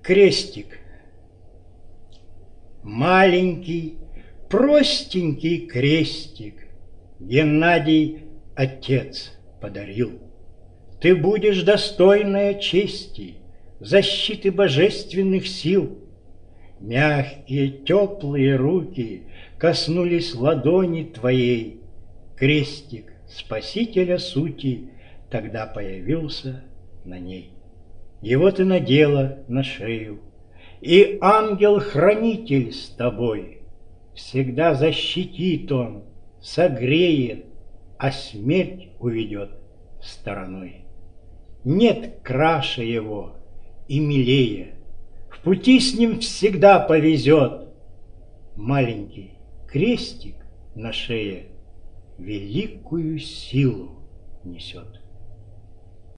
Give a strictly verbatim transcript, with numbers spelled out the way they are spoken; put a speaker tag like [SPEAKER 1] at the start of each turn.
[SPEAKER 1] Крестик. Маленький, простенький крестик Геннадий отец подарил. Ты будешь достойная чести, защиты божественных сил. Мягкие, теплые руки коснулись ладони твоей. Крестик Спасителя сути тогда появился на ней. Его ты надела на шею, и ангел-хранитель с тобой. Всегда защитит он, согреет, а смерть уведет стороной. Нет краше его и милее, в пути с ним всегда повезет. Маленький крестик на шее великую силу несет.